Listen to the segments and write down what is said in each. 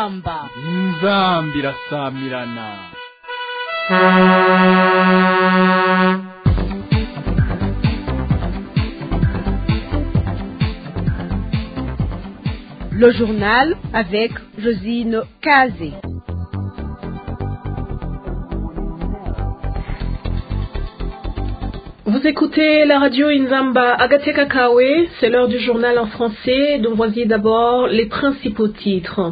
inzamba irasamirana. Le journal avec Josine Kazé. Vous écoutez la radio Inzamba Agateka Kawe, c'est l'heure du journal en français, dont voici d'abord les principaux titres.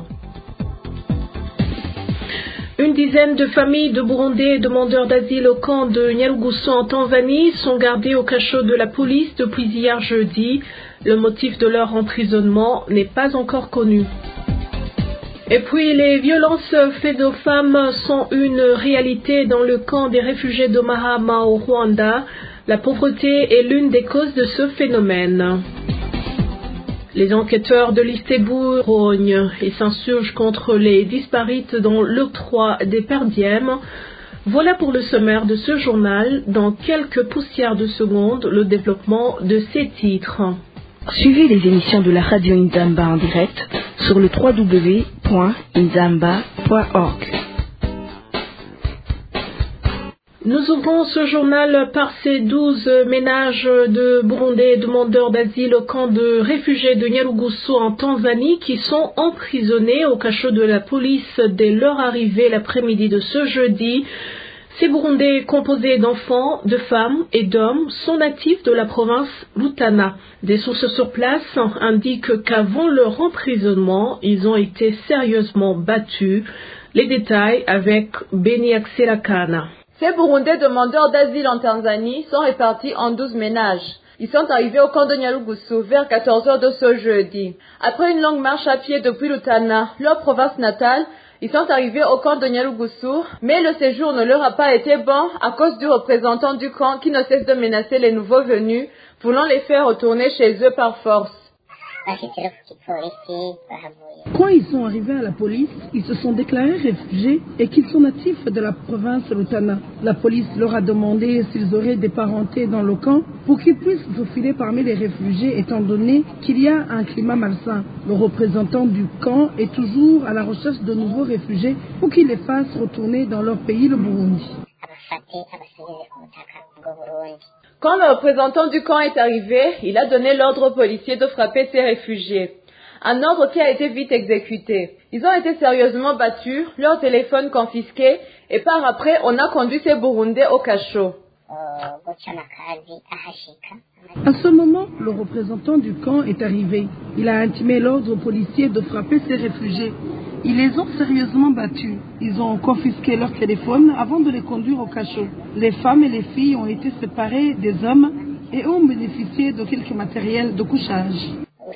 Une dizaine de familles de Burundais demandeurs d'asile au camp de Nyarugusu en Tanzanie sont gardées au cachot de la police depuis hier jeudi. Le motif de leur emprisonnement n'est pas encore connu. Et puis, les violences faites aux femmes sont une réalité dans le camp des réfugiés de Mahama au Rwanda. La pauvreté est l'une des causes de ce phénomène. Les enquêteurs de l'Istebu rognent et s'insurgent contre les disparites dans l'octroi des perdièmes. Voilà pour le sommaire de ce journal. Dans quelques poussières de secondes, le développement de ces titres. Suivez les émissions de la radio Inzamba en direct sur le www.inzamba.org. Nous ouvrons ce journal par ces 12 ménages de Burundais demandeurs d'asile au camp de réfugiés de Nyarugusu en Tanzanie qui sont emprisonnés au cachot de la police dès leur arrivée l'après-midi de ce jeudi. Ces Burundais composés d'enfants, de femmes et d'hommes sont natifs de la province Rutana. Des sources sur place indiquent qu'avant leur emprisonnement, ils ont été sérieusement battus. Les détails avec Beni Akselakana. Ces Burundais demandeurs d'asile en Tanzanie sont répartis en 12 ménages. Ils sont arrivés au camp de Nyarugusu vers 14h de ce jeudi. Après une longue marche à pied depuis Rutana, leur province natale, ils sont arrivés au camp de Nyarugusu, mais le séjour ne leur a pas été bon à cause du représentant du camp qui ne cesse de menacer les nouveaux venus, voulant les faire retourner chez eux par force. Quand ils sont arrivés à la police, ils se sont déclarés réfugiés et qu'ils sont natifs de la province Rutana. La police leur a demandé s'ils auraient des parentés dans le camp pour qu'ils puissent se faufiler parmi les réfugiés étant donné qu'il y a un climat malsain. Le représentant du camp est toujours à la recherche de nouveaux réfugiés pour qu'ils les fassent retourner dans leur pays, le Burundi. Quand le représentant du camp est arrivé, il a donné l'ordre aux policiers de frapper ces réfugiés. Un ordre qui a été vite exécuté. Ils ont été sérieusement battus, leurs téléphones confisqués, et par après, on a conduit ces Burundais au cachot. À ce moment, le représentant du camp est arrivé. Il a intimé l'ordre aux policiers de frapper ces réfugiés. Ils les ont sérieusement battus. Ils ont confisqué leurs téléphones avant de les conduire au cachot. Les femmes et les filles ont été séparées des hommes et ont bénéficié de quelques matériels de couchage.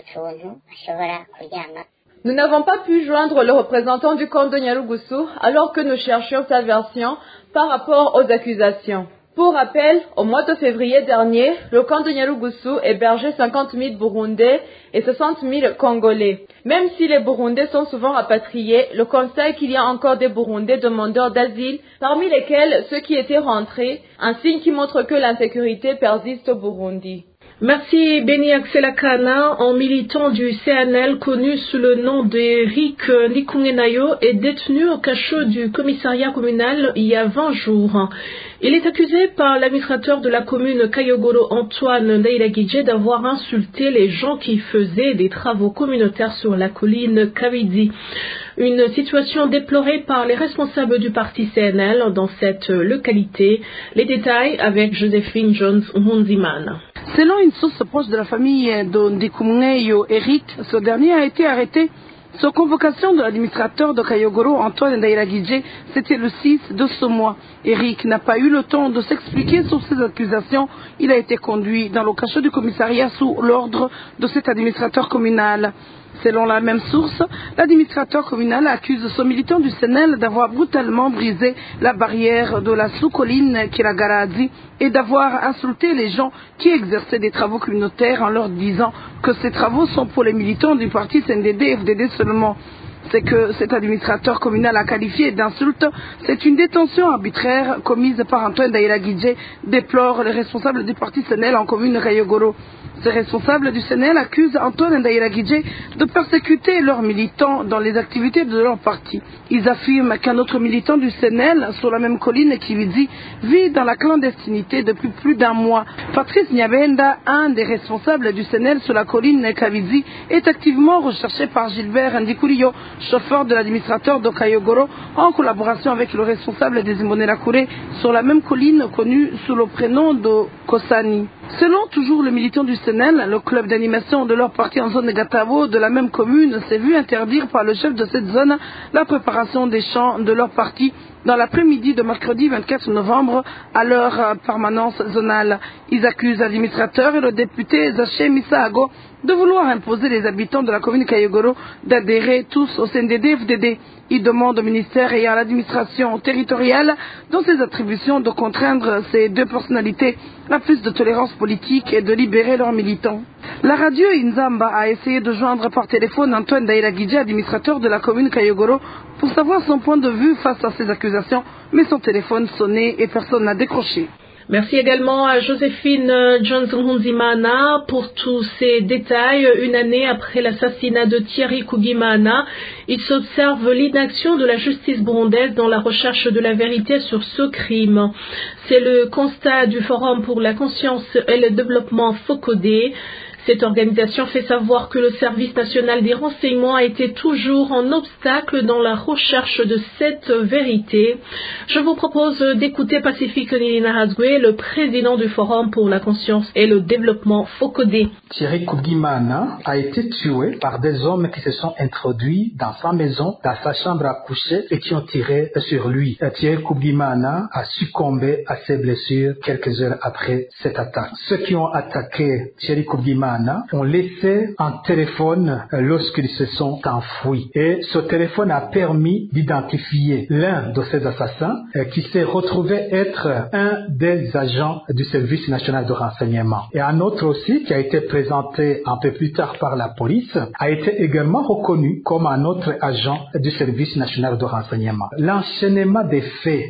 Nous n'avons pas pu joindre le représentant du camp de Nyarugusu alors que nous cherchions sa version par rapport aux accusations. Pour rappel, au mois de février dernier, le camp de Nyarugusu hébergeait 50 000 Burundais et 60 000 Congolais. Même si les Burundais sont souvent rapatriés, le constat est qu'il y a encore des Burundais demandeurs d'asile, parmi lesquels ceux qui étaient rentrés, un signe qui montre que l'insécurité persiste au Burundi. Merci Beni Akselakana, un militant du CNL connu sous le nom d'Eric Nikungenayo est détenu au cachot du commissariat communal il y a 20 jours. Il est accusé par l'administrateur de la commune Kayogoro Antoine Ndairagidje d'avoir insulté les gens qui faisaient des travaux communautaires sur la colline Kavidi. Une situation déplorée par les responsables du parti CNL dans cette localité. Les détails avec Joséphine Jones Hunziman. Selon une source proche de la famille de Ndikumneyo Eric, ce dernier a été arrêté sur convocation de l'administrateur de Kayogoro, Antoine Ndairagidje, c'était le 6 de ce mois. Eric n'a pas eu le temps de s'expliquer sur ces accusations. Il a été conduit dans le cachot du commissariat sous l'ordre de cet administrateur communal. Selon la même source, l'administrateur communal accuse ce militant du CNL d'avoir brutalement brisé la barrière de la sous-colline Kiragaradi et d'avoir insulté les gens qui exerçaient des travaux communautaires en leur disant que ces travaux sont pour les militants du parti CNDD-FDD seulement. C'est que cet administrateur communal a qualifié d'insulte. C'est une détention arbitraire commise par Antoine Ndairagidje, déplore les responsables du parti CNL en commune Kayogoro. Ces responsables du CNL accusent Antoine Ndairagije de persécuter leurs militants dans les activités de leur parti. Ils affirment qu'un autre militant du CNL, sur la même colline Kivizi, vit dans la clandestinité depuis plus d'un mois. Patrice Nyabenda, un des responsables du CNL sur la colline Kivizi, est activement recherché par Gilbert Ndikurio, chauffeur de l'administrateur de Kayogoro, en collaboration avec le responsable des Imbonerakure sur la même colline connue sous le prénom de Kosani. Selon toujours le militant du CNL, le club d'animation de leur parti en zone de Gatavo de la même commune s'est vu interdire par le chef de cette zone la préparation des chants de leur parti dans l'après-midi de mercredi 24 novembre à leur permanence zonale. Ils accusent l'administrateur et le député Zaché Misaago de vouloir imposer les habitants de la commune Kayogoro d'adhérer tous au CNDD-FDD. Ils demandent au ministère et à l'administration territoriale, dans ses attributions, de contraindre ces deux personnalités à plus de tolérance politique et de libérer leurs militants. La radio Inzamba a essayé de joindre par téléphone Antoine Ndairagije, administrateur de la commune Kayogoro, pour savoir son point de vue face à ces accusations, mais son téléphone sonnait et personne n'a décroché. Merci également à Joséphine Johnson-Hunzimana pour tous ces détails. Une année après l'assassinat de Thierry Kugimana, il s'observe l'inaction de la justice burundaise dans la recherche de la vérité sur ce crime. C'est le constat du Forum pour la conscience et le développement FOCODE. Cette organisation fait savoir que le service national des renseignements a été toujours un obstacle dans la recherche de cette vérité. Je vous propose d'écouter Pacifique Nininahazwe, le président du Forum pour la conscience et le développement FOCODE. Thierry Kugimana a été tué par des hommes qui se sont introduits dans sa maison, dans sa chambre à coucher et qui ont tiré sur lui. Thierry Kugimana a succombé à ses blessures quelques heures après cette attaque. Ceux qui ont attaqué Thierry Kugimana ont laissé un téléphone lorsqu'ils se sont enfouis. Et ce téléphone a permis d'identifier l'un de ces assassins qui s'est retrouvé être un des agents du service national de renseignement. Et un autre aussi qui a été présenté un peu plus tard par la police a été également reconnu comme un autre agent du service national de renseignement. L'enchaînement des faits,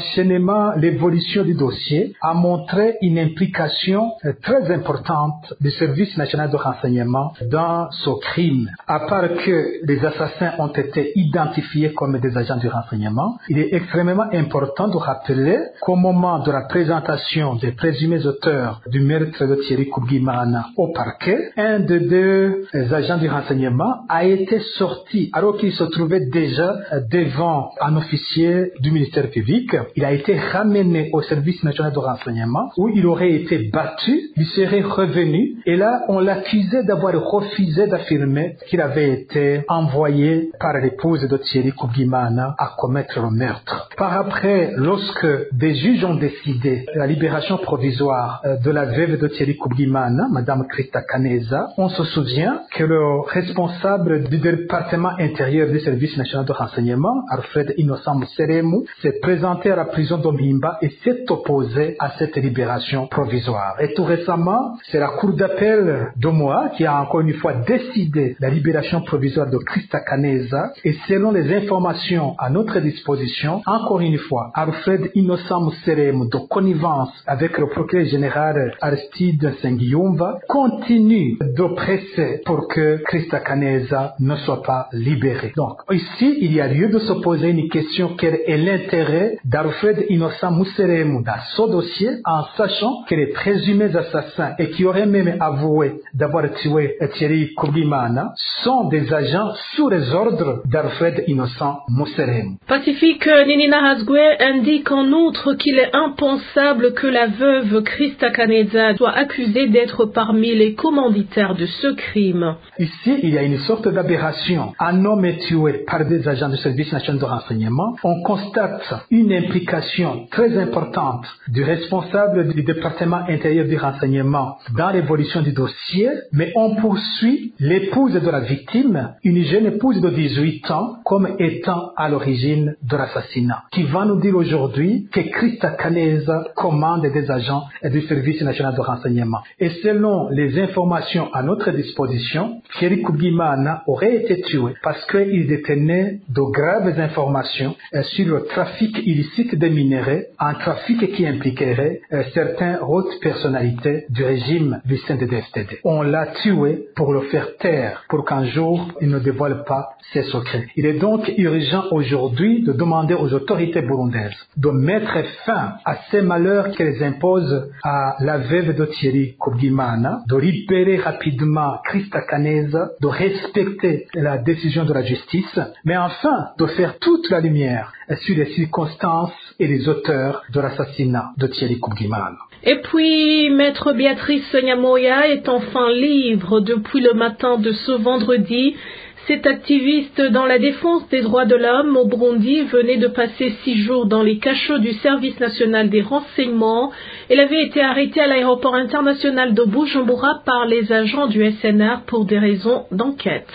l'évolution du dossier a montré une implication très importante du service national de renseignement dans ce crime. À part que les assassins ont été identifiés comme des agents du renseignement, il est extrêmement important de rappeler qu'au moment de la présentation des présumés auteurs du meurtre de Thierry Kugimana au parquet, un des deux agents du renseignement a été sorti alors qu'il se trouvait déjà devant un officier du ministère public. Il a été ramené au service national de renseignement où il aurait été battu, il serait revenu et là on l'accusait d'avoir refusé d'affirmer qu'il avait été envoyé par l'épouse de Thierry Kugimana à commettre le meurtre. Par après, lorsque des juges ont décidé la libération provisoire de la veuve de Thierry Kugimana, Madame Christa Kaneza, on se souvient que le responsable du département intérieur du service national de renseignement, Alfred Innocent Museremu, s'est présenté à la prison d'Omimba et s'est opposé à cette libération provisoire. Et tout récemment, c'est la cour d'appel d'Omoa qui a encore une fois décidé la libération provisoire de Christa Kaneza et selon les informations à notre disposition, encore une fois, Alfred Innocent Museremu de connivence avec le procureur général Aristide Nsengiyumva continue de presser pour que Christa Kaneza ne soit pas libérée. Donc ici, il y a lieu de se poser une question: quel est l'intérêt d'Alfred Innocent Museremu dans ce dossier en sachant que les présumés assassins et qui auraient même avoué d'avoir tué Thierry Kugimana sont des agents sous les ordres d'Alfred Innocent Museremu. Pacifique Nininahazwe indique en outre qu'il est impensable que la veuve Christa Kaneza soit accusée d'être parmi les commanditaires de ce crime. Ici, il y a une sorte d'aberration. Un homme est tué par des agents du service national de renseignement. On constate une implication très importante du responsable du département intérieur du renseignement dans l'évolution du dossier, mais on poursuit l'épouse de la victime, une jeune épouse de 18 ans, comme étant à l'origine de l'assassinat, qui va nous dire aujourd'hui que Christa Kaneza commande des agents du service national de renseignement. Et selon les informations à notre disposition, Thierry Kugimana aurait été tué parce qu'il détenait de graves informations sur le trafic illicite des minerais, un trafic qui impliquerait certaines hautes personnalités du régime du CNDD-FDD. procédé. On l'a tué pour le faire taire, pour qu'un jour il ne dévoile pas ses secrets. Il est donc urgent aujourd'hui de demander aux autorités burundaises de mettre fin à ces malheurs qu'elles imposent à la veuve de Thierry Kubwimana, de libérer rapidement Christa Kaneza, de respecter la décision de la justice, mais enfin de faire toute la lumière sur les circonstances et les auteurs de l'assassinat de Thierry Kubwimana. Et puis, Maître Béatrice Nyamoya est enfin libre depuis le matin de ce vendredi. Cette activiste dans la défense des droits de l'homme au Burundi venait de passer 6 jours dans les cachots du Service national des renseignements. Elle avait été arrêtée à l'aéroport international de Bujumbura par les agents du SNR pour des raisons d'enquête.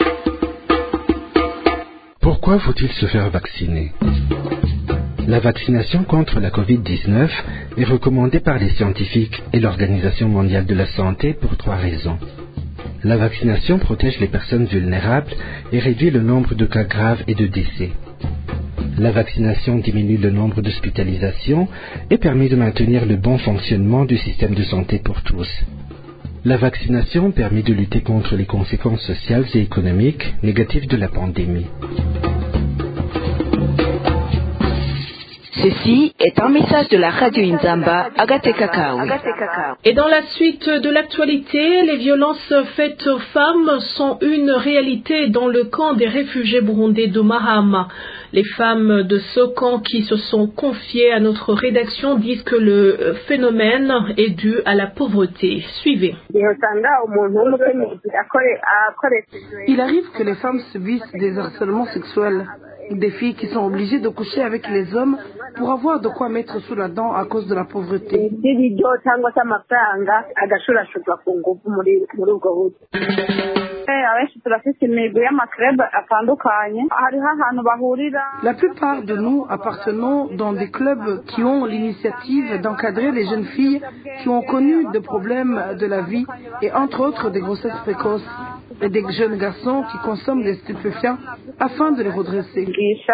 Pourquoi faut-il se faire vacciner ? La vaccination contre la Covid-19 est recommandée par les scientifiques et l'Organisation mondiale de la santé pour 3 raisons. La vaccination protège les personnes vulnérables et réduit le nombre de cas graves et de décès. La vaccination diminue le nombre d'hospitalisations et permet de maintenir le bon fonctionnement du système de santé pour tous. La vaccination permet de lutter contre les conséquences sociales et économiques négatives de la pandémie. Ceci est un message de la radio Inzamba Agateka Kawi. Et dans la suite de l'actualité, les violences faites aux femmes sont une réalité dans le camp des réfugiés burundais de Mahama. Les femmes de ce camp qui se sont confiées à notre rédaction disent que le phénomène est dû à la pauvreté. Suivez. Il arrive que les femmes subissent des harcèlements sexuels. Des filles qui sont obligées de coucher avec les hommes pour avoir de quoi mettre sous la dent à cause de la pauvreté. La plupart de nous appartenons dans des clubs qui ont l'initiative d'encadrer les jeunes filles qui ont connu des problèmes de la vie et entre autres des grossesses précoces et des jeunes garçons qui consomment des stupéfiants afin de les redresser.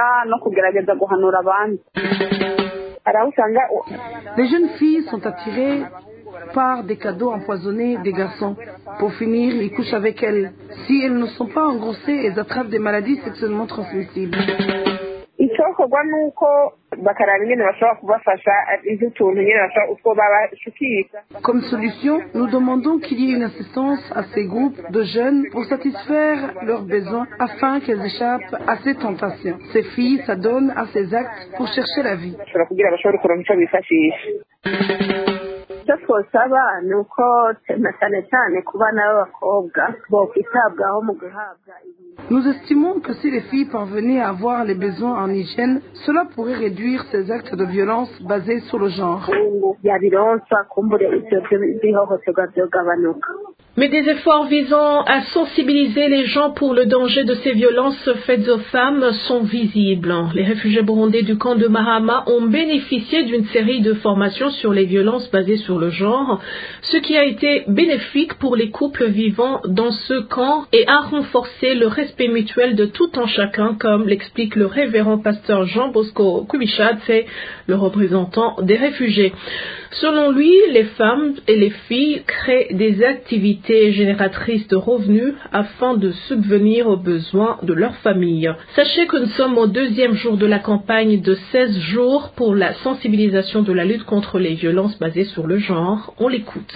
Les jeunes filles sont attirées par des cadeaux empoisonnés des garçons. Pour finir, ils couchent avec elles. Si elles ne sont pas engrossées, elles attrapent des maladies sexuellement transmissibles. Comme solution, nous demandons qu'il y ait une assistance à ces groupes de jeunes pour satisfaire leurs besoins afin qu'elles échappent à ces tentations. Ces filles s'adonnent à ces actes pour chercher la vie. Nous estimons que si les filles parvenaient à avoir les besoins en hygiène, cela pourrait réduire ces actes de violence basés sur le genre. Mais des efforts visant à sensibiliser les gens pour le danger de ces violences faites aux femmes sont visibles. Les réfugiés burundais du camp de Mahama ont bénéficié d'une série de formations sur les violences basées sur le genre, ce qui a été bénéfique pour les couples vivant dans ce camp et a renforcé le respect mutuel de tout un chacun, comme l'explique le révérend pasteur Jean Bosco Kubichatse, le représentant des réfugiés. Selon lui, les femmes et les filles créent des activités génératrices de revenus afin de subvenir aux besoins de leur famille. Sachez que nous sommes au 2e jour de la campagne de 16 jours pour la sensibilisation de la lutte contre les violences basées sur le genre. On l'écoute.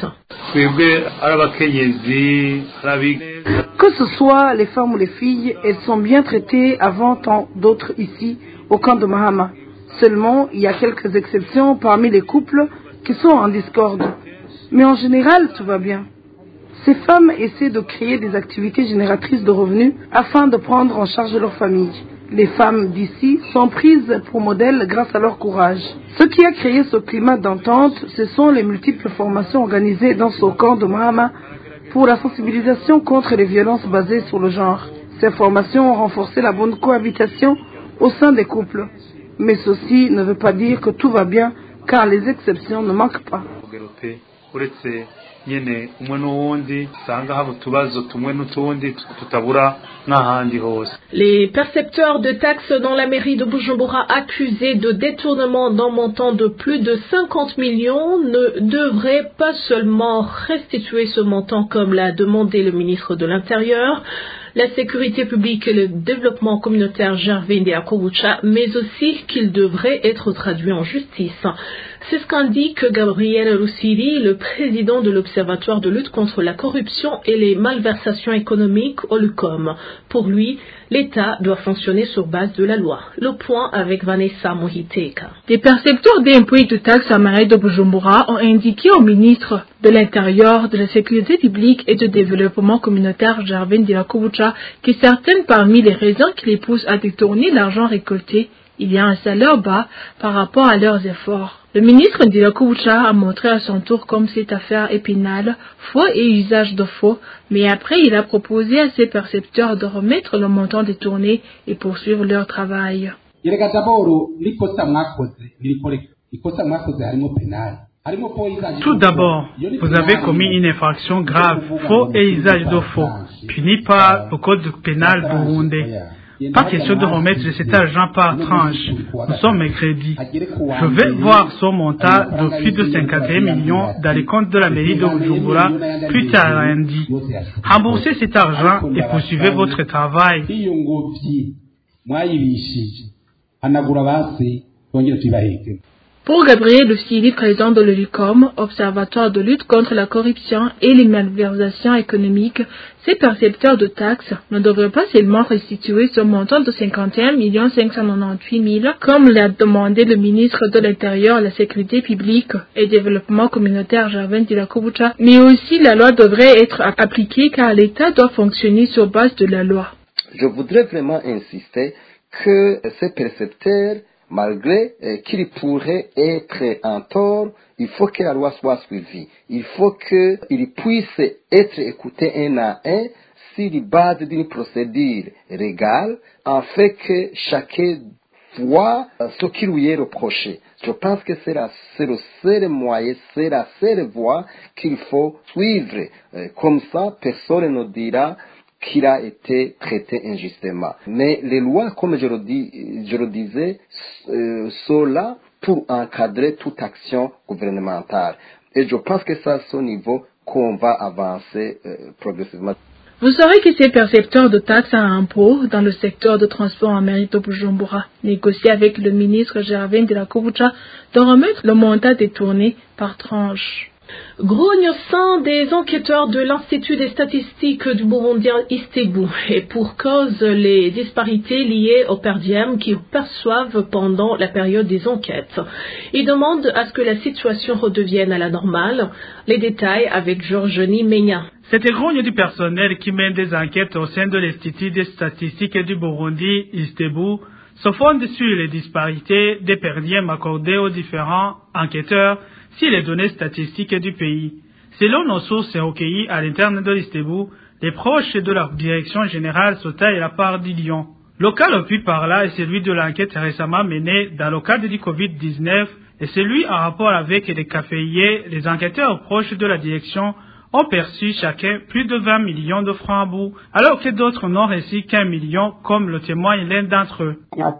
Que ce soit les femmes ou les filles, elles sont bien traitées avant tant d'autres ici, au camp de Mahama. Seulement, il y a quelques exceptions parmi les couples qui sont en discorde. Mais en général, tout va bien. Ces femmes essaient de créer des activités génératrices de revenus afin de prendre en charge leur famille. Les femmes d'ici sont prises pour modèle grâce à leur courage. Ce qui a créé ce climat d'entente, ce sont les multiples formations organisées dans ce camp de Mahama pour la sensibilisation contre les violences basées sur le genre. Ces formations ont renforcé la bonne cohabitation au sein des couples. Mais ceci ne veut pas dire que tout va bien, car les exceptions ne manquent pas. uretse nyene umwe n'uwundi usanga haba utubazo tumwe n'utundi tutabura n'ahandi hose. Les percepteurs de taxes dans la mairie de Bujumbura accusés de détournement d'un montant de plus de 50 millions ne devraient pas seulement restituer ce montant comme l'a demandé le ministre de l'Intérieur, la sécurité publique et le développement communautaire Gervais Ndiakobucha, mais aussi qu'il devrait être traduit en justice. C'est ce qu'indique Gabriel Roussiri, le président de l'Observatoire de lutte contre la corruption et les malversations économiques au LUCOM. Pour lui, l'État doit fonctionner sur base de la loi. Le point avec Vanessa Mohiteka. Des percepteurs d'impôts et de taxes à Mairie de Bujumbura ont indiqué au ministre de l'Intérieur, de la Sécurité publique et du Développement communautaire Gervais Ndiakobucha que certaines parmi les raisons qui les poussent à détourner l'argent récolté, il y a un salaire bas par rapport à leurs efforts. Le ministre Ndiakobucha a montré à son tour comme cette affaire épinale, faux et usage de faux, mais après il a proposé à ses percepteurs de remettre le montant détourné et poursuivre leur travail. Tout d'abord, vous avez commis une infraction grave, faux et usage de faux, puni par le code pénal burundais. Pas question de remettre cet argent par tranche. Nous sommes mercredi. Je vais voir son montant de plus de 51 millions dans les comptes de la mairie de Bujumbura plus tard lundi. Remboursez cet argent et poursuivez votre travail. Pour Gabriel Roussiri, président de l'ULUCOM, Observatoire de lutte contre la corruption et les malversations économiques, ces percepteurs de taxes ne devraient pas seulement restituer ce montant de 51 598 000, comme l'a demandé le ministre de l'Intérieur, la Sécurité publique et Développement communautaire Gervais Ndiakobucha, mais aussi la loi devrait être appliquée car l'État doit fonctionner sur base de la loi. Je voudrais vraiment insister que ces percepteurs, malgré qu'il pourrait être en tort, il faut que la loi soit suivie. Il faut qu'il puisse être écouté un à un sur la base d'une procédure légale, afin que chacun voit ce qui lui est reproché. Je pense que c'est le seul moyen, c'est la seule voie qu'il faut suivre. Comme ça, personne ne dira qu'il a été traité injustement. Mais les lois, comme je le disais, sont là pour encadrer toute action gouvernementale. Et je pense que c'est à ce niveau qu'on va avancer progressivement. Vous saurez que ces percepteurs de taxes à impôts dans le secteur de transport en mairie de Bujumbura négocient avec le ministre Gervais Ndiakobucha de remettre le montant détourné par tranche. Grogne au sein des enquêteurs de l'Institut des statistiques du Burundi Istebu et pour cause les disparités liées au per diem qu'ils perçoivent pendant la période des enquêtes. Ils demandent à ce que la situation redevienne à la normale. Les détails avec Georgenie Menya. Cette grogne du personnel qui mène des enquêtes au sein de l'Institut des statistiques du Burundi Istebu se fonde sur les disparités des per diem accordés aux différents enquêteurs sur les données statistiques du pays. Selon nos sources recueillies à l'interne de l'Istebu, les proches de leur direction générale se taillent la part du lion. Le cas le plus parlant est celui de l'enquête récemment menée dans le cadre du Covid-19 et celui en rapport avec les caféiers. Les enquêteurs proches de la direction ont perçu chacun plus de 20 millions de francs à bout, alors que d'autres n'ont reçu qu'1 million, comme le témoigne l'un d'entre eux.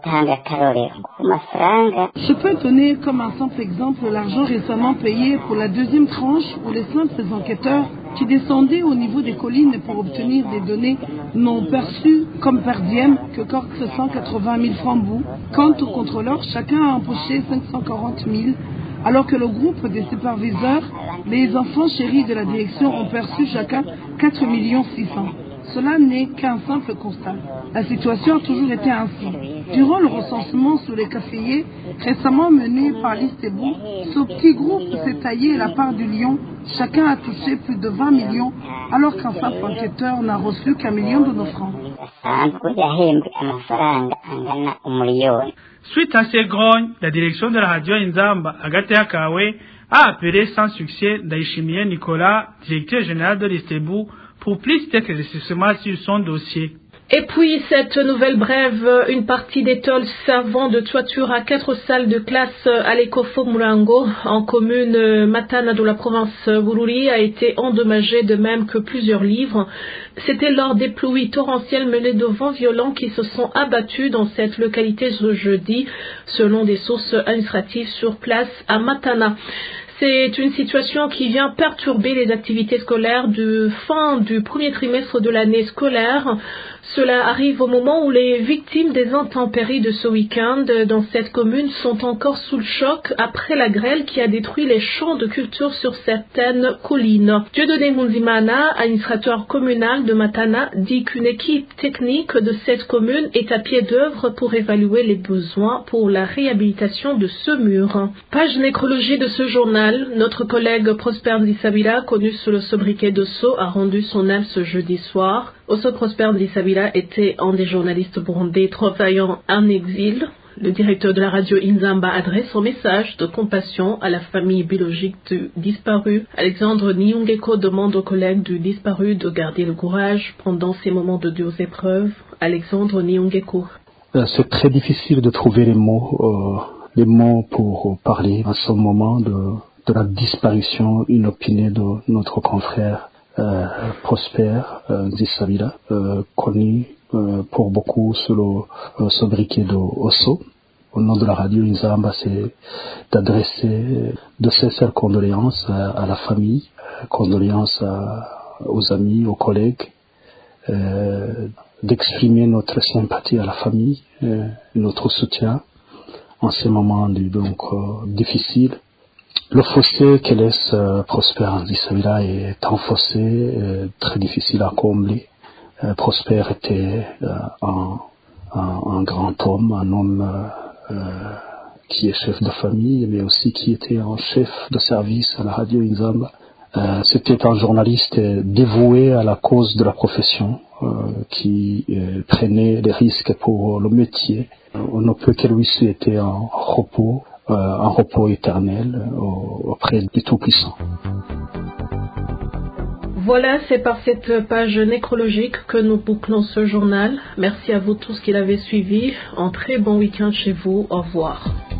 Je peux donner comme un simple exemple l'argent récemment payé pour la deuxième tranche pour les simples enquêteurs qui descendaient au niveau des collines pour obtenir des données non perçues comme per diem que 480 000 francs bout. Quant aux contrôleurs, chacun a empoché 540 000, alors que le groupe des superviseurs, les enfants chéris de la direction ont perçu chacun 4 600 000. Cela n'est qu'un simple constat. La situation a toujours été ainsi. Durant le recensement sur les caféiers, récemment mené par l'Istebu, ce petit groupe s'est taillé la part du lion. Chacun a touché plus de 20 millions, alors qu'un simple enquêteur n'a reçu qu'1 million de nos francs. Suite à ces grognes, la direction de la radio Inzamba, Agathea Kawe, a appelé sans succès Ndayishimiye Nicolas, directeur général de l'Istebu, pour plus d'éclaircissements sur son dossier. Et puis, cette nouvelle brève, une partie des tôles servant de toiture à 4 salles de classe à l'Ecofo Murango, en commune Matana de la province Bururi, a été endommagée de même que plusieurs livres. C'était lors des pluies torrentielles mêlées de vents violents qui se sont abattus dans cette localité ce jeudi, selon des sources administratives sur place à Matana. C'est une situation qui vient perturber les activités scolaires de fin du premier trimestre de l'année scolaire. Cela arrive au moment où les victimes des intempéries de ce week-end dans cette commune sont encore sous le choc après la grêle qui a détruit les champs de culture sur certaines collines. Dieudonné Munzimana, administrateur communal de Matana, dit qu'une équipe technique de cette commune est à pied d'œuvre pour évaluer les besoins pour la réhabilitation de ce mur. Page nécrologie de ce journal, notre collègue Prosper Ndissabila, connu sous le sobriquet d'Osso, a rendu son âme ce jeudi soir. Osso Prosper Ndissabila était un des journalistes burundais travaillant en exil. Le directeur de la radio Inzamba adresse un message de compassion à la famille biologique du disparu. Alexandre Niungeko demande aux collègues du disparu de garder le courage pendant ces moments de dures épreuves. Alexandre Niungeko. C'est très difficile de trouver les mots pour parler à ce moment de la disparition inopinée de notre confrère Prosper Ndissabila, connu pour beaucoup sous le sobriquet de Osso. Au nom de la radio Inzamba, c'est d'adresser de sincères condoléances à la famille, condoléances aux amis, aux collègues, d'exprimer notre sympathie à la famille, notre soutien en ces moments donc difficiles. Le fossé que laisse Prosper Ndissabila est un fossé très difficile à combler. Prosper était un grand homme, un homme qui est chef de famille, mais aussi qui était un chef de service à la radio Inzamba. C'était un journaliste dévoué à la cause de la profession, qui prenait des risques pour le métier. On ne peut que lui souhaiter un repos éternel auprès du Tout-Puissant. Voilà, c'est par cette page nécrologique que nous bouclons ce journal. Merci à vous tous qui l'avez suivi. Un très bon week-end chez vous. Au revoir.